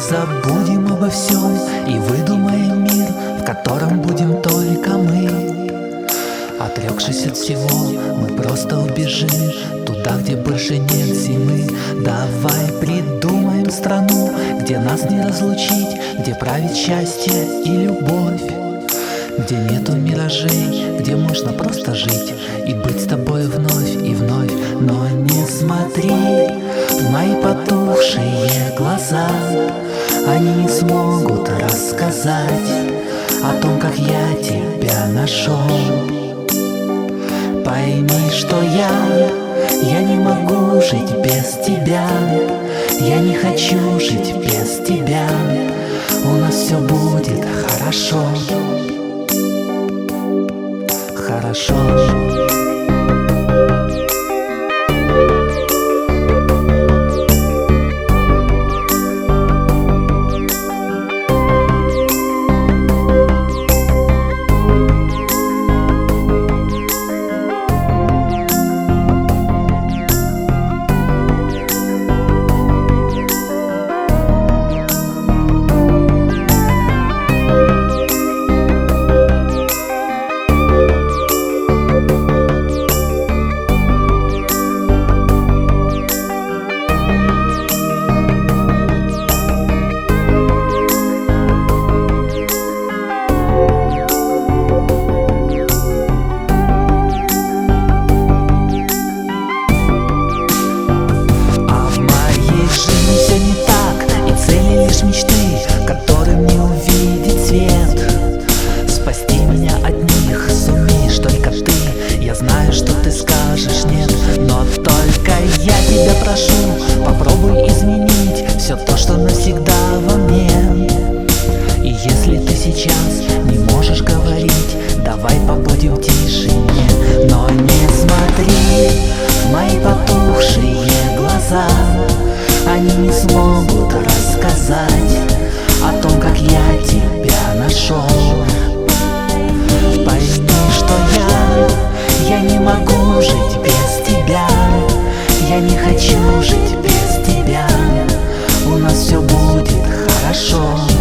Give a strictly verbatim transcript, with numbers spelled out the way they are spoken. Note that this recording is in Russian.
забудем обо всем и выдумаем мир, в котором будем только мы. Отрекшись от всего, мы просто убежим туда, где больше нет зимы. Давай придумаем страну, где нас не разлучить, где правит счастье и любовь, где нету миражей, где можно просто жить и быть с тобой вновь и вновь. Но не смотри в мои потухшие глаза, они не смогут рассказать о том, как я тебя нашел. Пойми, что я, я не могу жить без тебя, я не хочу жить без тебя. У нас все будет хорошо, хорошо. Мечты, которым не увидеть свет. Спасти меня от них сумеешь только ты. Я знаю, что ты скажешь нет, но только я тебя прошу, попробуй изменить все то, что навсегда во мне. И если ты сейчас не можешь говорить, давай побудем в тишине. Но не смотри в мои потухшие глаза, они не смогут рассказать о том, как я тебя нашел. Пойми, что я, я не могу жить без тебя, я не хочу жить без тебя. У нас все будет хорошо.